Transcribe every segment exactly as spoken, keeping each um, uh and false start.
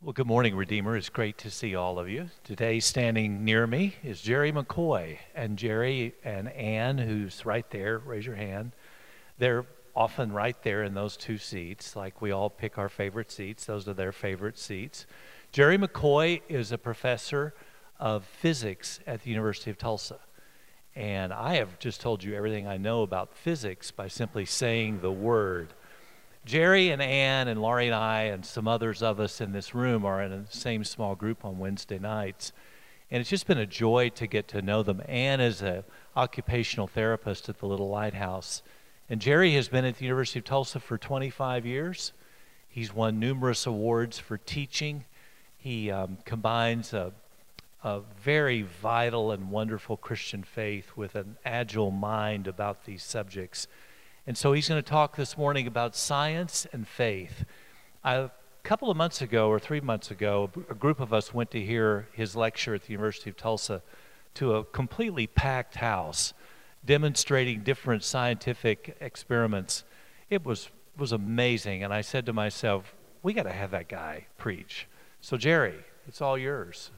Well, good morning, Redeemer. It's great to see all of you. Today, standing near me is Jerry McCoy. And Jerry and Ann, who's right there, raise your hand. They're often right there in those two seats, like we all pick our favorite seats. Those are their favorite seats. Jerry McCoy is a professor of physics at the University of Tulsa. And I have just told you everything I know about physics by simply saying the word. Jerry and Ann and Laurie and I and some others of us in this room are in the same small group on Wednesday nights. And it's just been a joy to get to know them. Ann is an occupational therapist at the Little Lighthouse. And Jerry has been at the University of Tulsa for twenty-five years. He's won numerous awards for teaching. He um, combines a, a very vital and wonderful Christian faith with an agile mind about these subjects. And so he's going to talk this morning about science and faith. A couple of months ago, or three months ago, a group of us went to hear his lecture at the University of Tulsa to a completely packed house, demonstrating different scientific experiments. It was, was amazing, and I said to myself, we got to have that guy preach. So Jerry, it's all yours.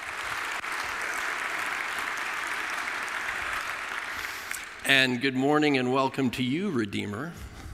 And good morning and welcome to you, Redeemer.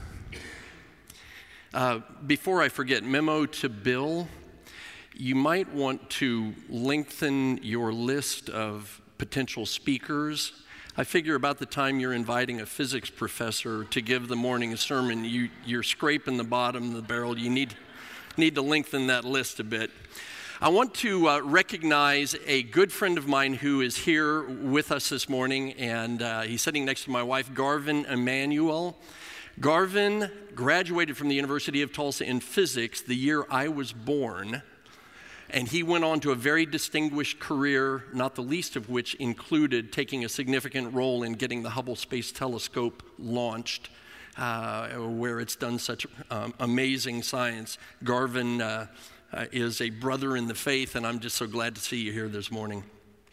Uh, before I forget, memo to Bill, you might want to lengthen your list of potential speakers. I figure about the time you're inviting a physics professor to give the morning sermon, you, you're scraping the bottom of the barrel. You need, need to lengthen that list a bit. I want to uh, recognize a good friend of mine who is here with us this morning, and uh, he's sitting next to my wife, Garvin Emanuel. Garvin graduated from the University of Tulsa in physics the year I was born, and he went on to a very distinguished career, not the least of which included taking a significant role in getting the Hubble Space Telescope launched, uh, where it's done such um, amazing science. Garvin uh, Uh, is a brother in the faith, and I'm just so glad to see you here this morning.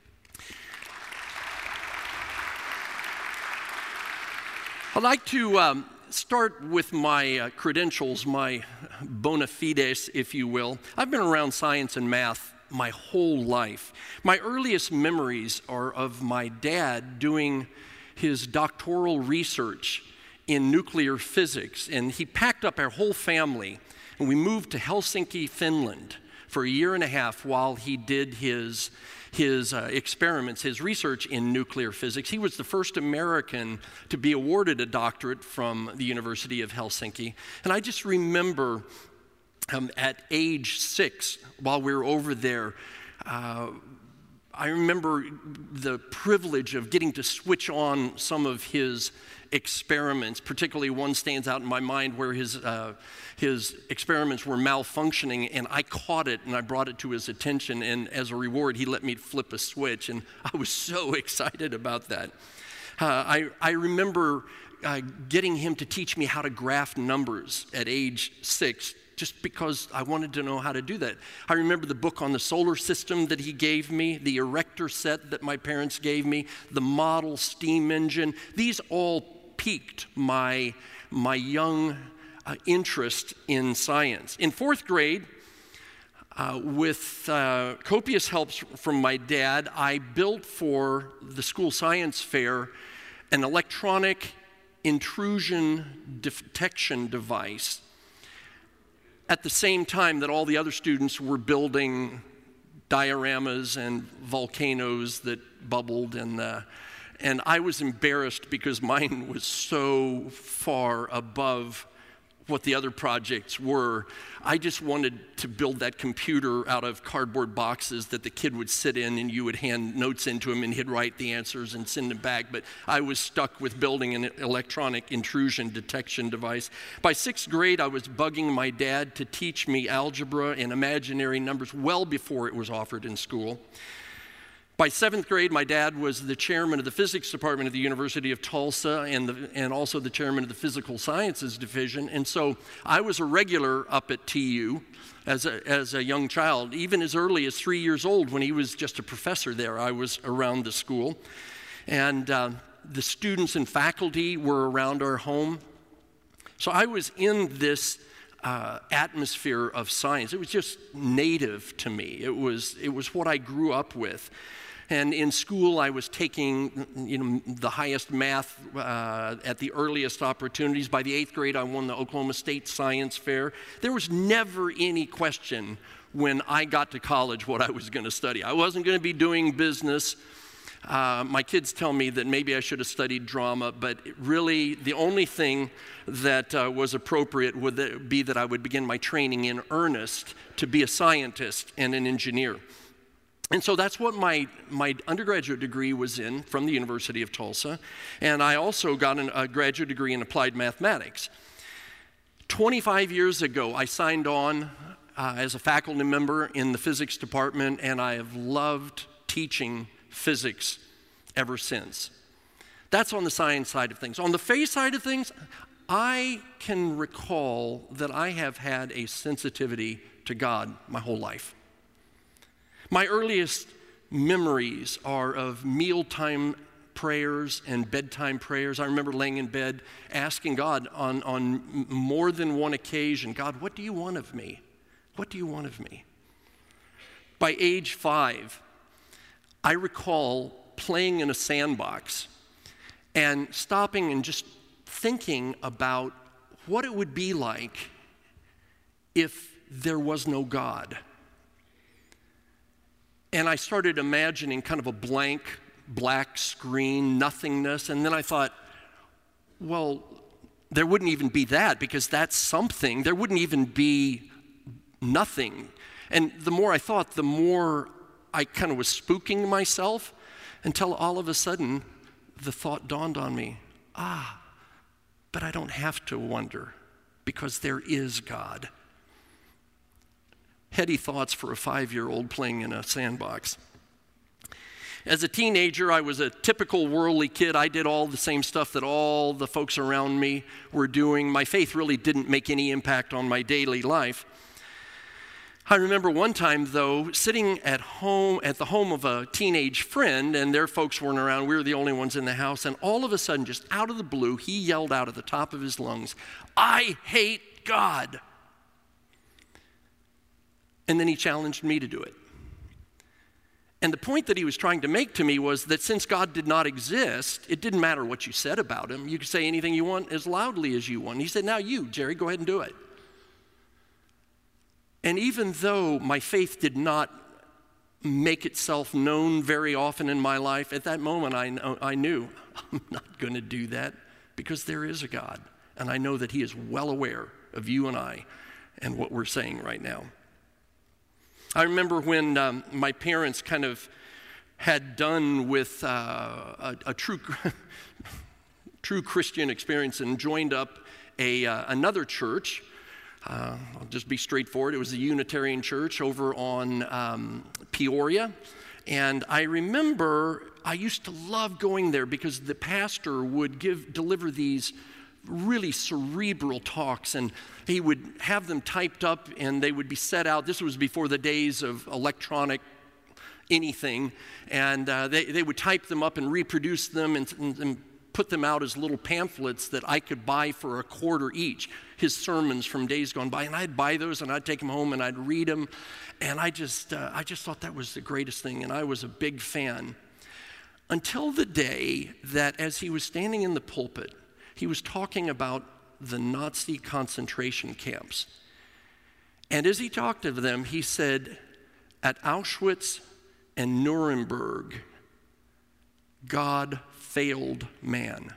I'd like to um, start with my uh, credentials, my bona fides, if you will. I've been around science and math my whole life. My earliest memories are of my dad doing his doctoral research in nuclear physics, and he packed up our whole family. And we moved to Helsinki, Finland for a year and a half while he did his, his uh, experiments, his research in nuclear physics. He was the first American to be awarded a doctorate from the University of Helsinki. And I just remember um, at age six, while we were over there, uh, I remember the privilege of getting to switch on some of his experiments. Particularly one stands out in my mind where his uh, his experiments were malfunctioning, and I caught it and I brought it to his attention, and as a reward he let me flip a switch, and I was so excited about that. Uh, I, I remember uh, getting him to teach me how to graph numbers at age six, just because I wanted to know how to do that. I remember the book on the solar system that he gave me, the erector set that my parents gave me, the model steam engine. These all piqued my, my young uh, interest in science. In fourth grade, uh, with uh, copious help from my dad, I built for the school science fair an electronic intrusion detection device at the same time that all the other students were building dioramas and volcanoes that bubbled, and uh, and I was embarrassed because mine was so far above what the other projects were. I just wanted to build that computer out of cardboard boxes that the kid would sit in, and you would hand notes into him and he'd write the answers and send them back. But I was stuck with building an electronic intrusion detection device. By sixth grade, I was bugging my dad to teach me algebra and imaginary numbers well before it was offered in school. By seventh grade, my dad was the chairman of the physics department of the University of Tulsa, and, the, and also the chairman of the physical sciences division. And so I was a regular up at T U as a, as a young child. Even as early as three years old, when he was just a professor there, I was around the school. And uh, the students and faculty were around our home. So I was in this uh, atmosphere of science. It was just native to me. It was, it was what I grew up with. And in school, I was taking, you know, the highest math uh, at the earliest opportunities. By the eighth grade, I won the Oklahoma State Science Fair. There was never any question when I got to college what I was going to study. I wasn't going to be doing business. Uh, my kids tell me that maybe I should have studied drama, but really the only thing that uh, was appropriate would be that I would begin my training in earnest to be a scientist and an engineer. And so that's what my, my undergraduate degree was in from the University of Tulsa. And I also got an, a graduate degree in applied mathematics. twenty-five years ago, I signed on uh, as a faculty member in the physics department, and I have loved teaching physics ever since. That's on the science side of things. On the faith side of things, I can recall that I have had a sensitivity to God my whole life. My earliest memories are of mealtime prayers and bedtime prayers. I remember laying in bed asking God on, on more than one occasion, God, what do you want of me? What do you want of me? By age five, I recall playing in a sandbox and stopping and just thinking about what it would be like if there was no God. And I started imagining kind of a blank, black screen, nothingness. And then I thought, well, there wouldn't even be that because that's something. There wouldn't even be nothing. And the more I thought, the more I kind of was spooking myself until all of a sudden the thought dawned on me, ah, but I don't have to wonder because there is God. Heady thoughts for a five-year-old playing in a sandbox. As a teenager, I was a typical worldly kid. I did all the same stuff that all the folks around me were doing. My faith really didn't make any impact on my daily life. I remember one time, though, sitting at home, at the home of a teenage friend, and their folks weren't around. We were the only ones in the house, and all of a sudden, just out of the blue, he yelled out at the top of his lungs, "I hate God." And then he challenged me to do it. And the point that he was trying to make to me was that since God did not exist, it didn't matter what you said about him. You could say anything you want as loudly as you want. And he said, now you, Jerry, go ahead and do it. And even though my faith did not make itself known very often in my life, at that moment I, know, I knew I'm not going to do that because there is a God. And I know that he is well aware of you and I and what we're saying right now. I remember when um, my parents kind of had done with uh, a, a true, true Christian experience and joined up a, uh, another church. Uh, I'll just be straightforward. It was a Unitarian church over on um, Peoria. And I remember I used to love going there because the pastor would give deliver these really cerebral talks, and he would have them typed up and they would be set out. This was before the days of electronic anything, and uh, they, they would type them up and reproduce them and, and, and put them out as little pamphlets that I could buy for a quarter each, his sermons from days gone by. And I'd buy those and I'd take them home and I'd read them, and I just, uh, I just thought that was the greatest thing, and I was a big fan. Until the day that as he was standing in the pulpit, he was talking about the Nazi concentration camps. And as he talked of them, he said, at Auschwitz and Nuremberg, God failed man.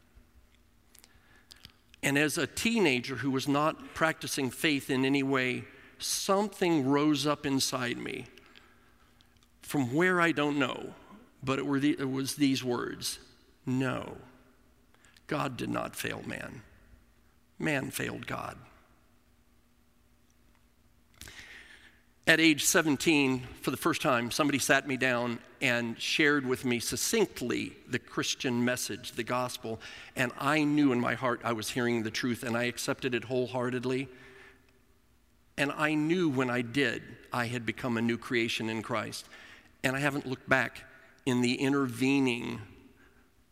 And as a teenager who was not practicing faith in any way, something rose up inside me from where I don't know, but it, were the, it was these words, no. God did not fail man. Man failed God. At age seventeen, for the first time, somebody sat me down and shared with me succinctly the Christian message, the gospel, and I knew in my heart I was hearing the truth, and I accepted it wholeheartedly. And I knew when I did, I had become a new creation in Christ. And I haven't looked back in the intervening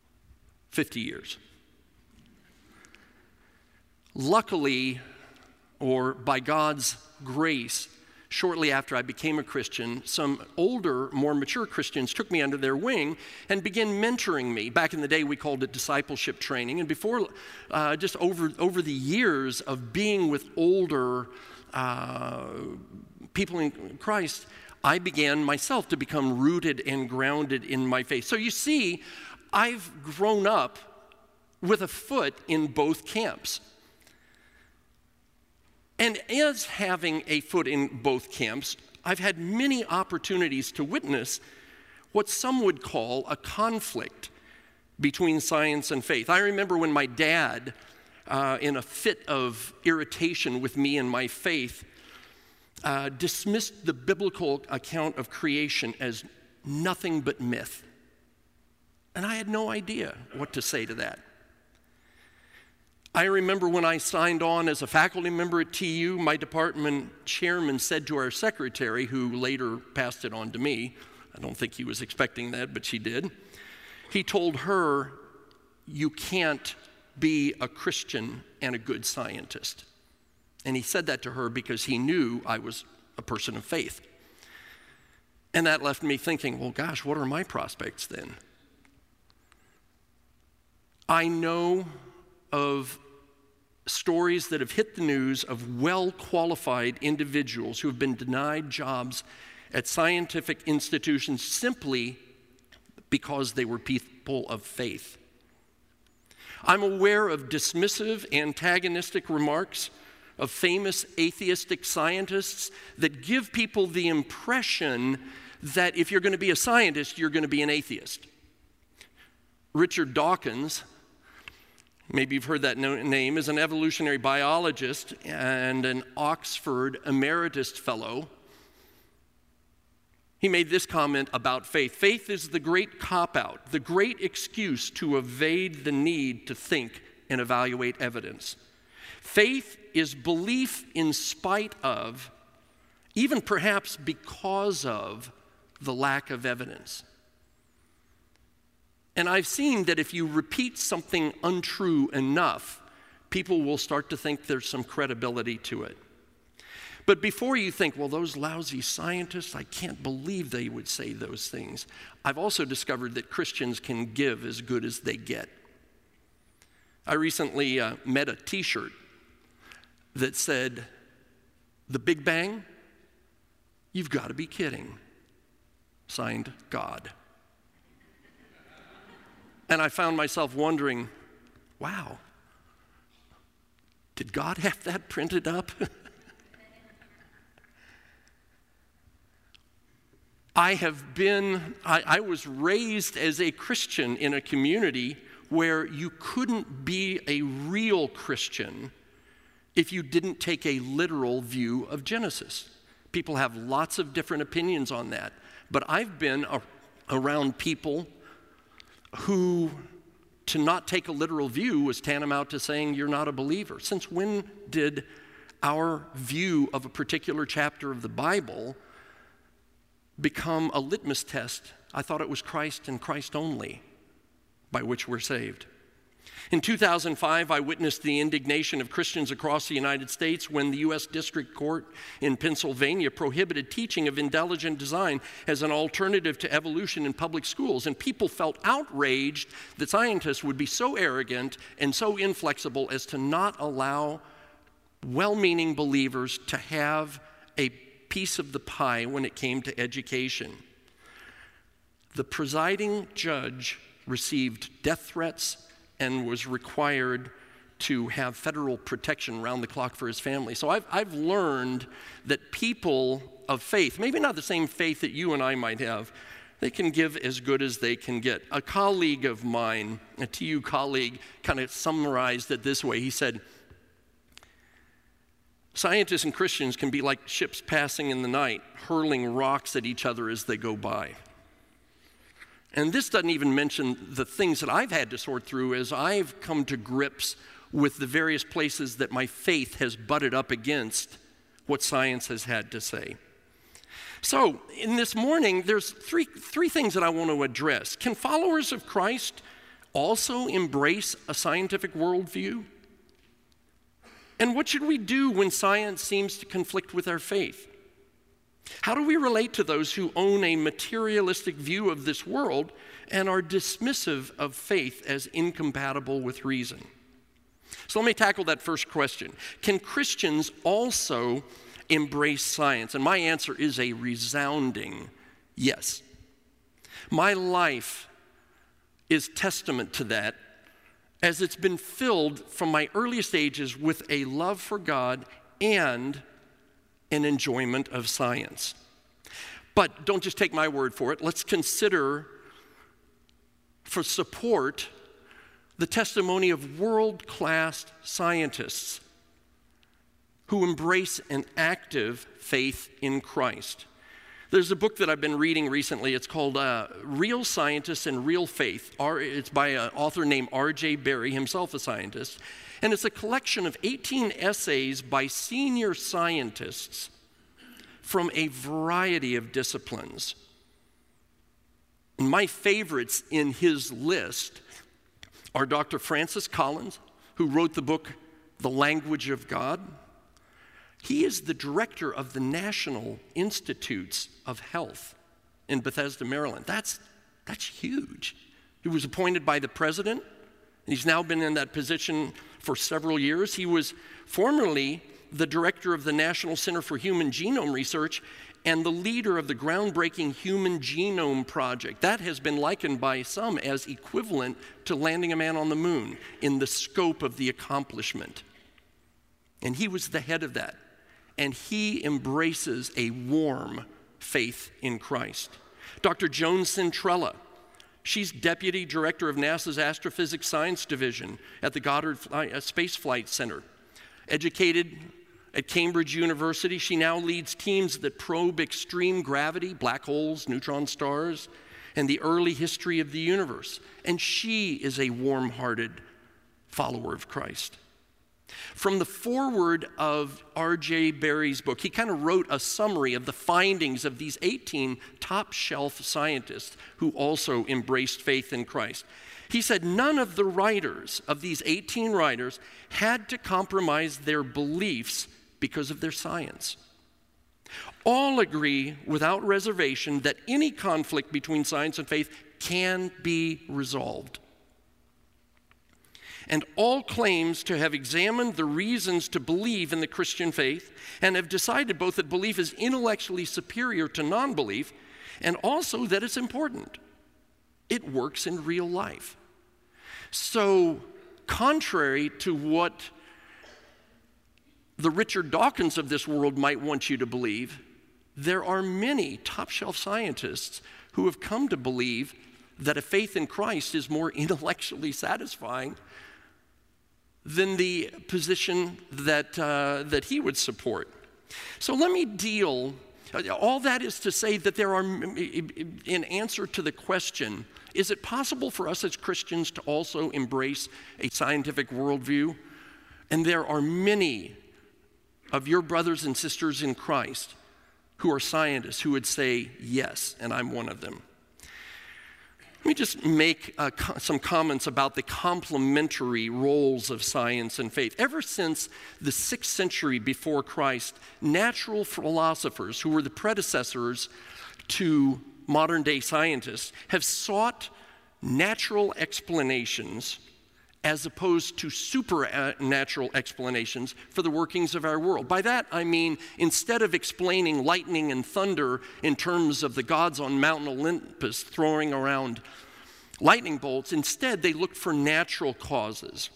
fifty years. Luckily, or by God's grace, shortly after I became a Christian, some older, more mature Christians took me under their wing and began mentoring me. Back in the day, we called it discipleship training. And before, uh, just over, over the years of being with older uh, people in Christ, I began myself to become rooted and grounded in my faith. So you see, I've grown up with a foot in both camps. And as having a foot in both camps, I've had many opportunities to witness what some would call a conflict between science and faith. I remember when my dad, uh, in a fit of irritation with me and my faith, uh, dismissed the biblical account of creation as nothing but myth. And I had no idea what to say to that. I remember when I signed on as a faculty member at T U, my department chairman said to our secretary, who later passed it on to me, I don't think he was expecting that, but she did. He told her, "You can't be a Christian and a good scientist." And he said that to her because he knew I was a person of faith. And that left me thinking, well, gosh, what are my prospects then? I know of stories that have hit the news of well-qualified individuals who have been denied jobs at scientific institutions simply because they were people of faith. I'm aware of dismissive, antagonistic remarks of famous atheistic scientists that give people the impression that if you're going to be a scientist, you're going to be an atheist. Richard Dawkins, maybe you've heard that name, is an evolutionary biologist and an Oxford Emeritus Fellow. He made this comment about faith. Faith is the great cop-out, the great excuse to evade the need to think and evaluate evidence. Faith is belief in spite of, even perhaps because of, the lack of evidence. And I've seen that if you repeat something untrue enough, people will start to think there's some credibility to it. But before you think, well, those lousy scientists, I can't believe they would say those things, I've also discovered that Christians can give as good as they get. I recently uh, met a t-shirt that said, "The Big Bang? You've got to be kidding." Signed, God. And I found myself wondering, wow, did God have that printed up? I have been, I, I was raised as a Christian in a community where you couldn't be a real Christian if you didn't take a literal view of Genesis. People have lots of different opinions on that, but I've been a, around people who to not take a literal view was tantamount to saying you're not a believer. Since when did our view of a particular chapter of the Bible become a litmus test? I thought it was Christ and Christ only by which we're saved. In two thousand five, I witnessed the indignation of Christians across the United States when the U S District Court in Pennsylvania prohibited teaching of intelligent design as an alternative to evolution in public schools. And people felt outraged that scientists would be so arrogant and so inflexible as to not allow well-meaning believers to have a piece of the pie when it came to education. The presiding judge received death threats and was required to have federal protection round the clock for his family. So I've, I've learned that people of faith, maybe not the same faith that you and I might have, they can give as good as they can get. A colleague of mine, a T U colleague, kind of summarized it this way. He said, "Scientists and Christians can be like ships passing in the night, hurling rocks at each other as they go by." And this doesn't even mention the things that I've had to sort through as I've come to grips with the various places that my faith has butted up against what science has had to say. So, in this morning, there's three, three things that I want to address. Can followers of Christ also embrace a scientific worldview? And what should we do when science seems to conflict with our faith? How do we relate to those who own a materialistic view of this world and are dismissive of faith as incompatible with reason? So let me tackle that first question. Can Christians also embrace science? And my answer is a resounding yes. My life is testament to that, as it's been filled from my earliest ages with a love for God and an enjoyment of science. But don't just take my word for it. Let's consider for support the testimony of world-class scientists who embrace an active faith in Christ. There's a book that I've been reading recently. It's called uh, Real Scientists and Real Faith. It's by an author named R J Berry, himself a scientist. And it's a collection of eighteen essays by senior scientists from a variety of disciplines. And my favorites in his list are Doctor Francis Collins, who wrote the book The Language of God. He is the director of the National Institutes of Health in Bethesda, Maryland. That's, that's huge. He was appointed by the president. He's now been in that position for several years. He was formerly the director of the National Center for Human Genome Research and the leader of the groundbreaking Human Genome Project. That has been likened by some as equivalent to landing a man on the moon in the scope of the accomplishment. And he was the head of that. And he embraces a warm faith in Christ. Doctor Joan Centrella, she's deputy director of NASA's Astrophysics Science Division at the Goddard Space Flight Center. Educated at Cambridge University, she now leads teams that probe extreme gravity, black holes, neutron stars, and the early history of the universe. And she is a warm-hearted follower of Christ. From the foreword of R J Berry's book, he kind of wrote a summary of the findings of these eighteen top-shelf scientists who also embraced faith in Christ. He said none of the writers, of these eighteen writers, had to compromise their beliefs because of their science. All agree without reservation that any conflict between science and faith can be resolved. And all claims to have examined the reasons to believe in the Christian faith and have decided both that belief is intellectually superior to non-belief and also that it's important. It works in real life. So, contrary to what the Richard Dawkins of this world might want you to believe, there are many top-shelf scientists who have come to believe that a faith in Christ is more intellectually satisfying than the position that, uh, that he would support. So let me deal, all that is to say that there are, in answer to the question, is it possible for us as Christians to also embrace a scientific worldview? And there are many of your brothers and sisters in Christ who are scientists who would say yes, and I'm one of them. Let me just make uh, co- some comments about the complementary roles of science and faith. Ever since the sixth century before Christ, natural philosophers, who were the predecessors to modern-day scientists, have sought natural explanations as opposed to supernatural explanations for the workings of our world. By that, I mean, instead of explaining lightning and thunder in terms of the gods on Mount Olympus throwing around lightning bolts, instead they looked for natural causes.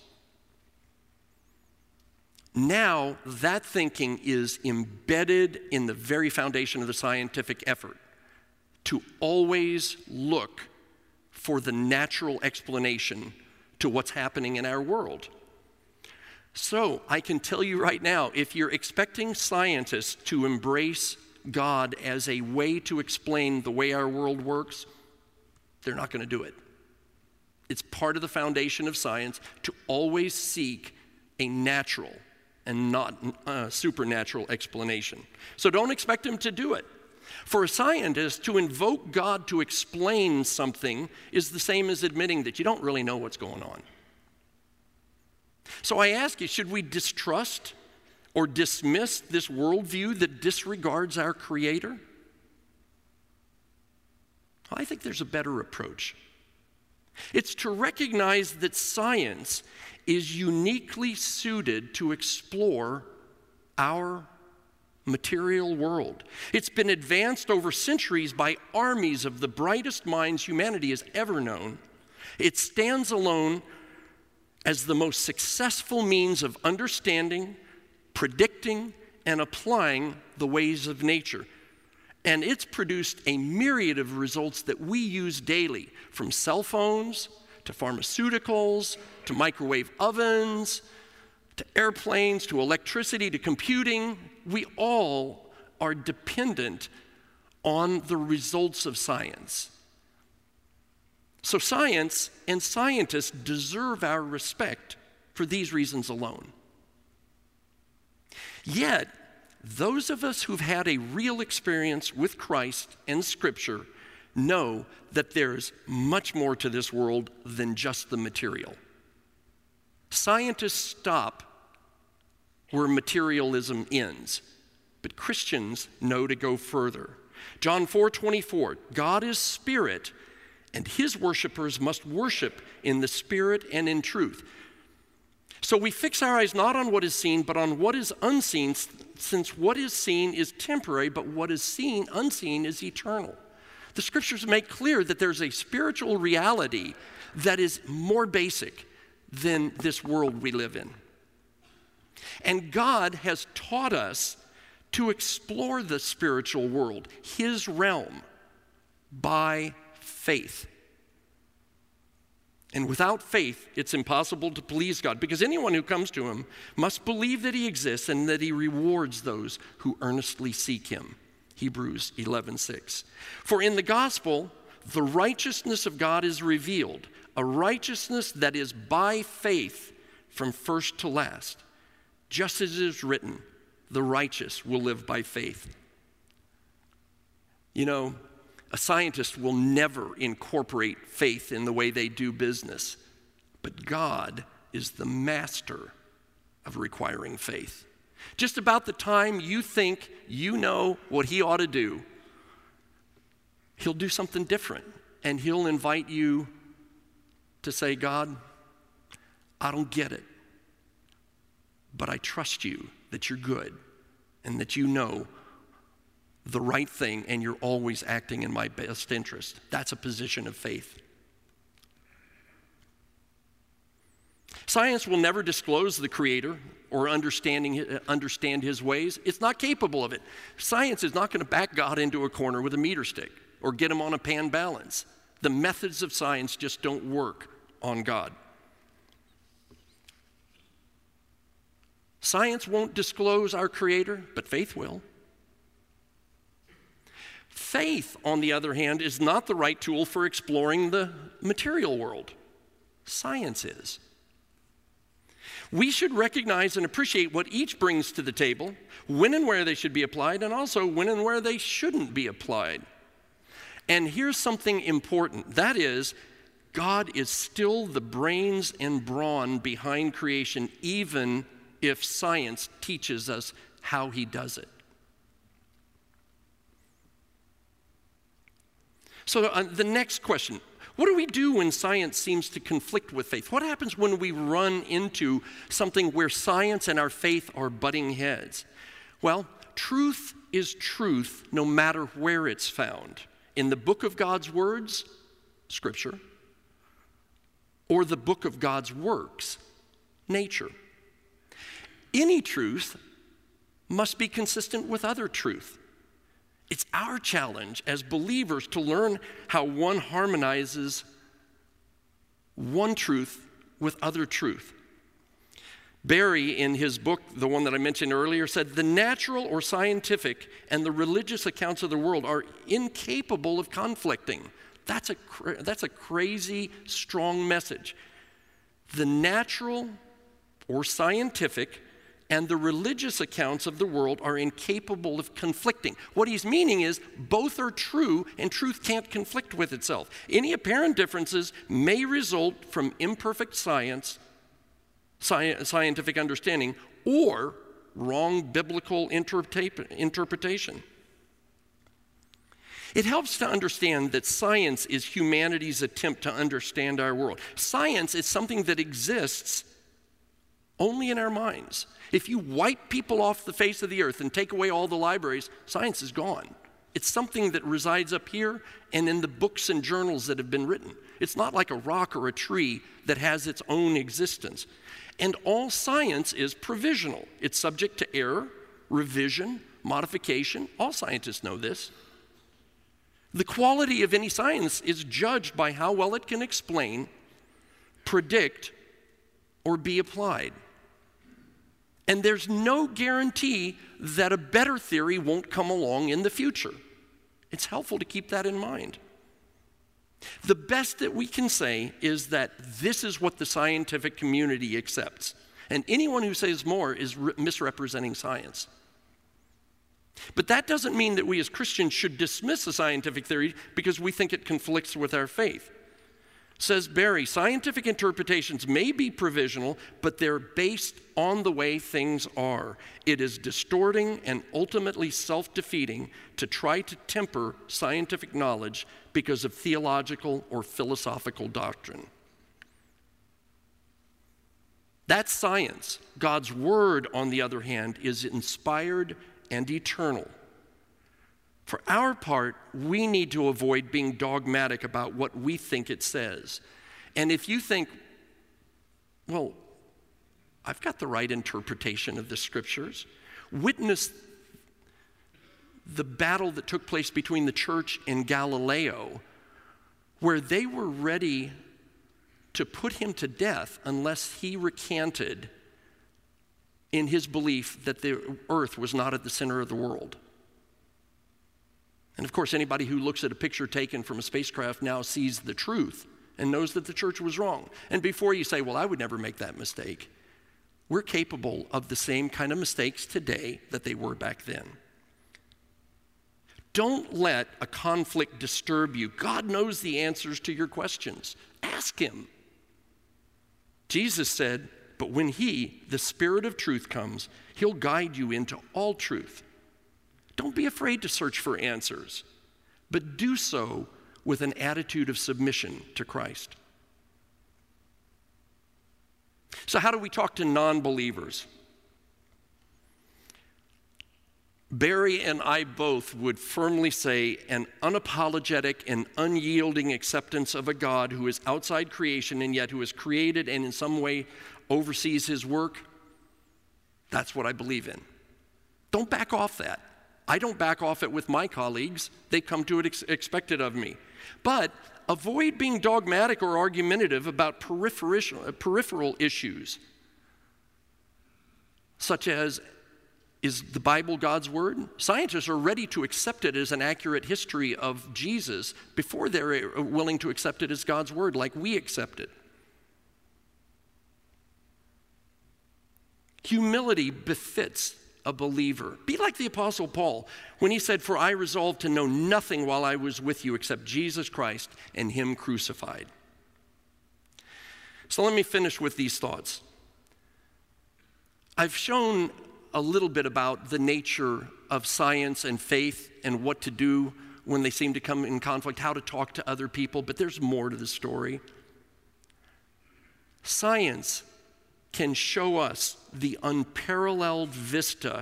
Now, that thinking is embedded in the very foundation of the scientific effort, to always look for the natural explanation to what's happening in our world. So I can tell you right now, if you're expecting scientists to embrace God as a way to explain the way our world works, they're not going to do it. It's part of the foundation of science to always seek a natural and not a supernatural explanation. So don't expect them to do it. For a scientist, to invoke God to explain something is the same as admitting that you don't really know what's going on. So I ask you, should we distrust or dismiss this worldview that disregards our Creator? I think there's a better approach. It's to recognize that science is uniquely suited to explore our material world. It's been advanced over centuries by armies of the brightest minds humanity has ever known. It stands alone as the most successful means of understanding, predicting, and applying the ways of nature. And it's produced a myriad of results that we use daily, from cell phones to pharmaceuticals to microwave ovens to airplanes to electricity to computing. We all are dependent on the results of science. So science and scientists deserve our respect for these reasons alone. Yet, those of us who've had a real experience with Christ and Scripture know that there's much more to this world than just the material. Scientists stop where materialism ends, but Christians know to go further. John four twenty-four, God is spirit, and his worshipers must worship in the spirit and in truth. So we fix our eyes not on what is seen, but on what is unseen, since what is seen is temporary, but what is seen, unseen, is eternal. The scriptures make clear that there's a spiritual reality that is more basic than this world we live in. And God has taught us to explore the spiritual world, his realm, by faith. And without faith, it's impossible to please God, because anyone who comes to him must believe that he exists and that he rewards those who earnestly seek him. Hebrews eleven six. For in the gospel, the righteousness of God is revealed, a righteousness that is by faith from first to last. Just as it is written, the righteous will live by faith. You know, a scientist will never incorporate faith in the way they do business, but God is the master of requiring faith. Just about the time you think you know what he ought to do, he'll do something different, and he'll invite you to say, God, I don't get it, but I trust you that you're good and that you know the right thing, and you're always acting in my best interest. That's a position of faith. Science will never disclose the Creator or understanding, understand his ways. It's not capable of it. Science is not going to back God into a corner with a meter stick or get him on a pan balance. The methods of science just don't work on God. Science won't disclose our Creator, but faith will. Faith, on the other hand, is not the right tool for exploring the material world. Science is. We should recognize and appreciate what each brings to the table, when and where they should be applied, and also when and where they shouldn't be applied. And here's something important. That is, God is still the brains and brawn behind creation, even if science teaches us how he does it. So uh, the next question, what do we do when science seems to conflict with faith? What happens when we run into something where science and our faith are butting heads? Well, truth is truth no matter where it's found. In the book of God's words, Scripture, or the book of God's works, nature. Any truth must be consistent with other truth. It's our challenge as believers to learn how one harmonizes one truth with other truth. Barry, in his book, the one that I mentioned earlier, said the natural or scientific and the religious accounts of the world are incapable of conflicting. That's a, that's a crazy, strong message. The natural or scientific and the religious accounts of the world are incapable of conflicting. What he's meaning is both are true, and truth can't conflict with itself. Any apparent differences may result from imperfect science sci- scientific understanding or wrong biblical interpreta- interpretation. It helps to understand that science is humanity's attempt to understand our world. Science is something that exists only in our minds. If you wipe people off the face of the earth and take away all the libraries, science is gone. It's something that resides up here and in the books and journals that have been written. It's not like a rock or a tree that has its own existence. And all science is provisional. It's subject to error, revision, modification. All scientists know this. The quality of any science is judged by how well it can explain, predict, or be applied. And there's no guarantee that a better theory won't come along in the future. It's helpful to keep that in mind. The best that we can say is that this is what the scientific community accepts. And anyone who says more is re- misrepresenting science. But that doesn't mean that we as Christians should dismiss a scientific theory because we think it conflicts with our faith. Says Barry, scientific interpretations may be provisional, but they're based on the way things are. It is distorting and ultimately self-defeating to try to temper scientific knowledge because of theological or philosophical doctrine. That's science. God's word, on the other hand, is inspired and eternal. For our part, we need to avoid being dogmatic about what we think it says. And if you think, well, I've got the right interpretation of the scriptures, witness the battle that took place between the church and Galileo, where they were ready to put him to death unless he recanted in his belief that the earth was not at the center of the world. And of course, anybody who looks at a picture taken from a spacecraft now sees the truth and knows that the church was wrong. And before you say, well, I would never make that mistake, we're capable of the same kind of mistakes today that they were back then. Don't let a conflict disturb you. God knows the answers to your questions. Ask him. Jesus said, but when he, the Spirit of truth, comes, he'll guide you into all truth. Don't be afraid to search for answers, but do so with an attitude of submission to Christ. So how do we talk to non-believers? Barry and I both would firmly say an unapologetic and unyielding acceptance of a God who is outside creation and yet who is created and in some way oversees his work. That's what I believe in. Don't back off that. I don't back off it with my colleagues. They come to it ex- expected of me. But avoid being dogmatic or argumentative about peripheral, peripheral issues, such as, is the Bible God's word? Scientists are ready to accept it as an accurate history of Jesus before they're willing to accept it as God's word, like we accept it. Humility befits a believer. Be like the Apostle Paul when he said, for I resolved to know nothing while I was with you except Jesus Christ and him crucified. So let me finish with these thoughts. I've shown a little bit about the nature of science and faith and what to do when they seem to come in conflict, how to talk to other people, but there's more to the story. Science can show us the unparalleled vista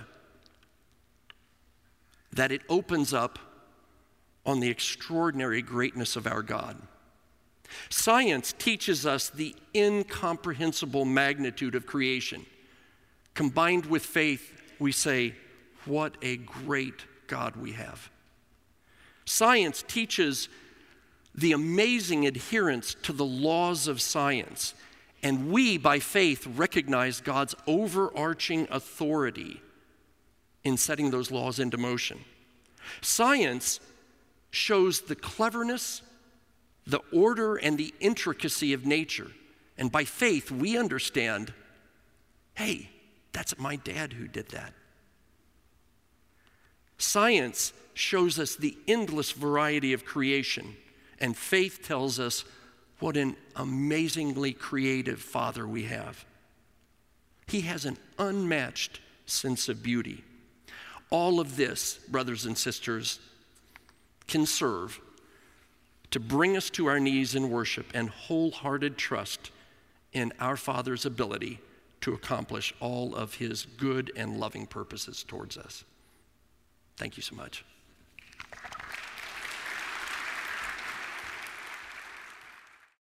that it opens up on the extraordinary greatness of our God. Science teaches us the incomprehensible magnitude of creation. Combined with faith, we say, what a great God we have. Science teaches the amazing adherence to the laws of science. And we, by faith, recognize God's overarching authority in setting those laws into motion. Science shows the cleverness, the order, and the intricacy of nature. And by faith, we understand, hey, that's my dad who did that. Science shows us the endless variety of creation, and faith tells us what an amazingly creative Father we have. He has an unmatched sense of beauty. All of this, brothers and sisters, can serve to bring us to our knees in worship and wholehearted trust in our Father's ability to accomplish all of his good and loving purposes towards us. Thank you so much.